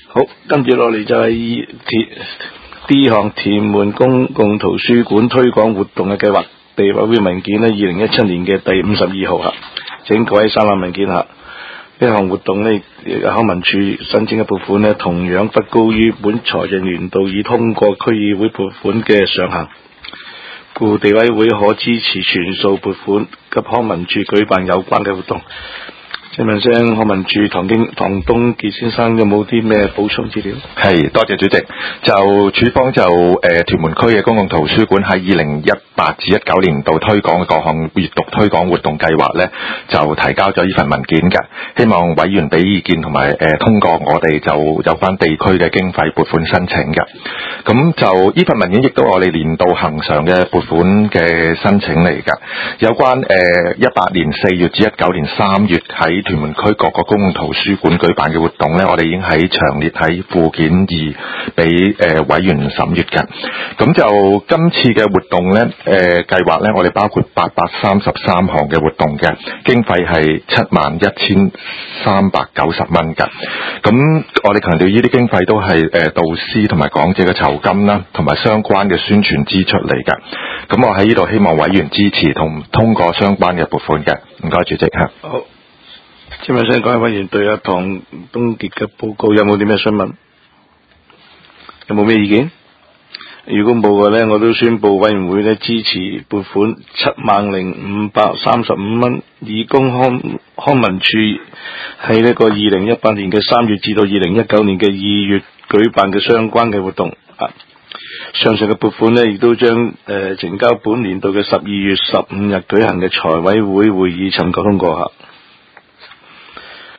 好，跟住落嚟就係D 項屯門公共圖書館推廣活動嘅計劃地委會文件呢2017年嘅第52號請各位參考文件呢項活動呢康文署申請嘅撥款呢同樣不高於本財政年度已通過區議會撥款嘅上限，故地委會可支持全數撥款給康文署舉辦有關嘅活動。請問聲康文署唐東傑先生有冇啲咩補充資料？ 係，多謝主席。就署方就屯門區嘅公共圖書館喺2018至19年度推廣嘅各項閱讀推廣活動計劃呢，就提交咗呢份文件嘅，希望委員俾意見同埋通過我哋就有關地區嘅經費撥款申請嘅。咁就呢份文件亦都我哋年度恆常嘅撥款嘅申請嚟㗎。有關18年4月至19年3月喺屯門區各個公共圖書館舉辦嘅活動呢，我哋已經喺詳列喺附件2俾委員審閱嘅。咁就今次嘅活動呢，計劃呢，我哋包括833項嘅活動嘅，經費係71,390蚊嘅。咁我哋強調呢啲經費都係導師同埋講者嘅酬金啦，同埋相關嘅宣傳支出嚟嘅。咁我喺呢度希望委員支持同通過相關嘅撥款嘅。唔該，主席嚇。 好。請問各位委員對唐東傑嘅報告有冇啲咩詢問？有冇咩意見？如果冇嘅呢，我都宣布委員會呢支持撥款70535蚊，以供康文署喺呢個2018年嘅3月至到2019年嘅2月舉辦嘅相關嘅活動。上述嘅撥款呢，亦都將呈交本年度嘅12月15日舉行嘅財委會會議尋求通過。